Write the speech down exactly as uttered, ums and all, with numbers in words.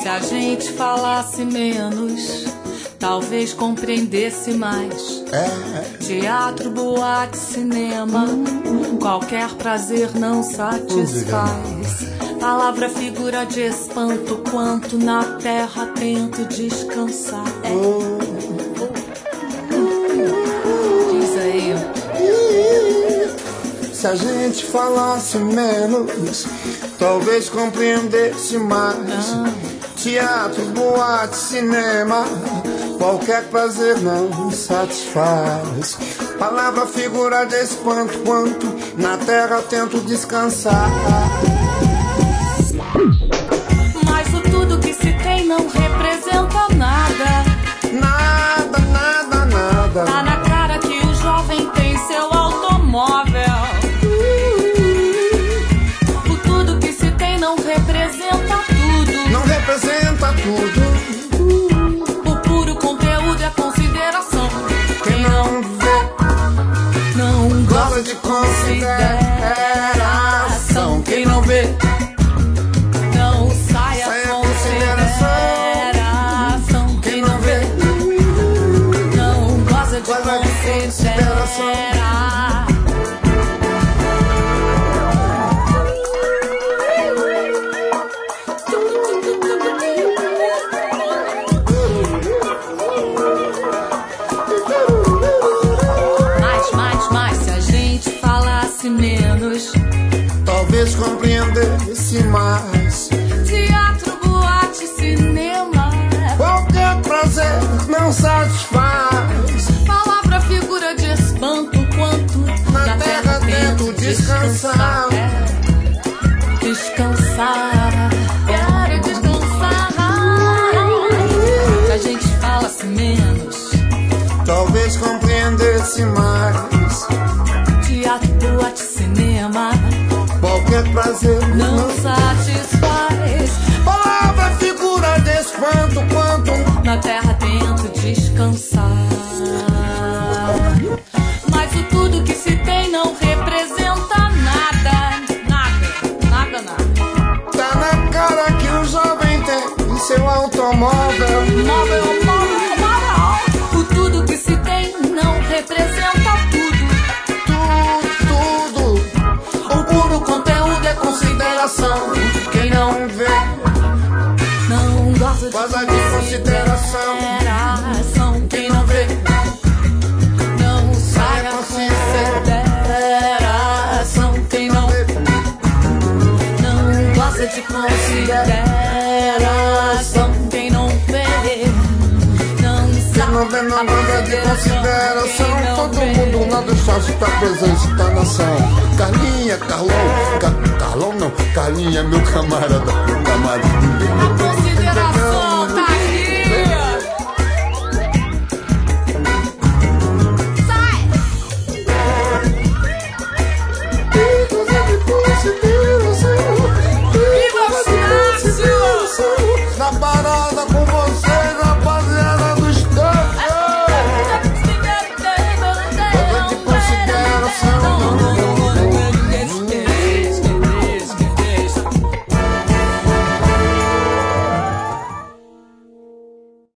Se a gente falasse menos, talvez compreendesse mais. É. Teatro, boate, cinema, hum. qualquer prazer não satisfaz. Palavra, figura de espanto, quanto na terra tento descansar. É. Oh. Diz aí. Se a gente falasse menos, talvez compreendesse mais. Ah. Teatro, boate, cinema, qualquer prazer não satisfaz. Palavra, figura de espanto, quanto na terra tento descansar. Mas o tudo que se tem não representa nada. Nada, nada, nada. Tá na cara que o jovem tem seu automóvel. O tudo que se tem não representa tudo. Não representa tudo. O puro conteúdo é consideração. Quem não vê, não gosta de consideração. Quem não vê, não sai a sai a consideração. Quem não vê, não gosta de gosta de consideração. Mais, mais, mais, se a gente falasse menos, talvez compreendesse mais. teatro, boate, cinema, Qualquer prazer não satisfaz. palavra, figura de espanto, quanto Na terra tento descansar. É. Descansar, quero descansar. Se a gente falasse menos, talvez compreendesse mais. teatro, boate, cinema, Qualquer prazer não não satisfaz. Palavra, figura de espanto, quanto Na terra tento descansar. Mas o tudo que se tem não representa nada. Nada, nada, nada. tá na cara que o jovem tem em seu automóvel. Móvel, móvel, móvel. O tudo que se tem não representa tudo. Tudo, tudo. O puro conteúdo é consideração. Quem não vê, Não gosta de gosta de consideração. consideração. Quem não vê, não sai a consideração. Quem não vê, não gosta de consideração. Quem não vê, não Quem sai não vê, não gosta de consideração. Todo mundo lá do chat tá presente, tá na ação. Carlinha, Carlão, Ca- Carlão não, Carlinha, meu camarada, meu camarada.